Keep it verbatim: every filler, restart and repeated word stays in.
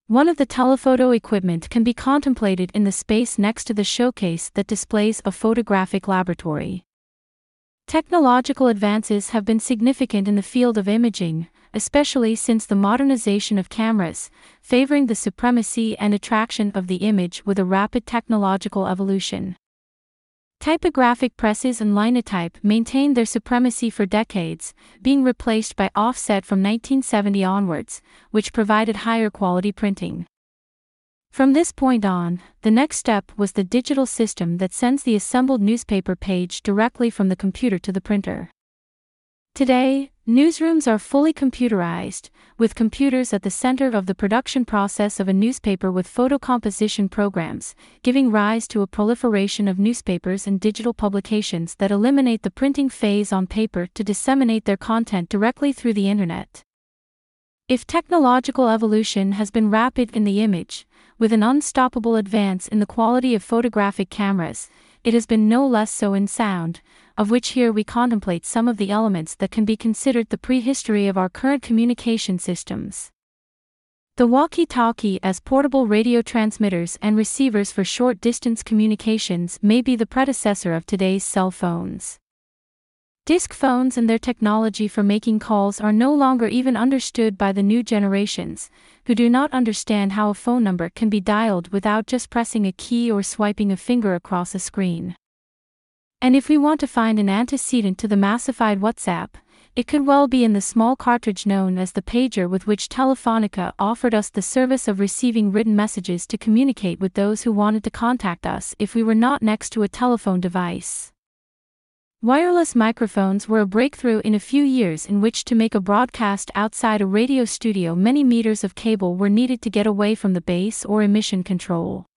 One of the telephoto equipment can be contemplated in the space next to the showcase that displays a photographic laboratory. Technological advances have been significant in the field of imaging, especially since the modernization of cameras, favoring the supremacy and attraction of the image with a rapid technological evolution. Typographic presses and linotype maintained their supremacy for decades, being replaced by offset from nineteen seventy onwards, which provided higher quality printing. From this point on, the next step was the digital system that sends the assembled newspaper page directly from the computer to the printer. Today, newsrooms are fully computerized, with computers at the center of the production process of a newspaper with photocomposition programs, giving rise to a proliferation of newspapers and digital publications that eliminate the printing phase on paper to disseminate their content directly through the internet. If technological evolution has been rapid in the image, with an unstoppable advance in the quality of photographic cameras, it has been no less so in sound, of which here we contemplate some of the elements that can be considered the prehistory of our current communication systems. The walkie-talkie as portable radio transmitters and receivers for short-distance communications may be the predecessor of today's cell phones. Disc phones and their technology for making calls are no longer even understood by the new generations, who do not understand how a phone number can be dialed without just pressing a key or swiping a finger across a screen. And if we want to find an antecedent to the massified WhatsApp, it could well be in the small cartridge known as the pager, with which Telefonica offered us the service of receiving written messages to communicate with those who wanted to contact us if we were not next to a telephone device. Wireless microphones were a breakthrough in a few years in which to make a broadcast outside a radio studio many meters of cable were needed to get away from the base or emission control.